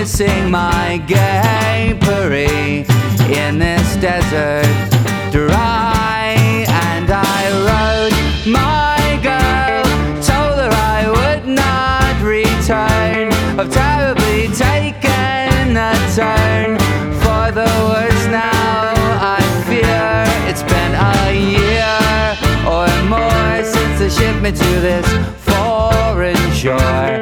missing my gay Paris in this desert dry. And I wrote my girl, told her I would not return. I've terribly taken a turn for the worse now, I fear. It's been a year or more since they shipped me to this foreign shore.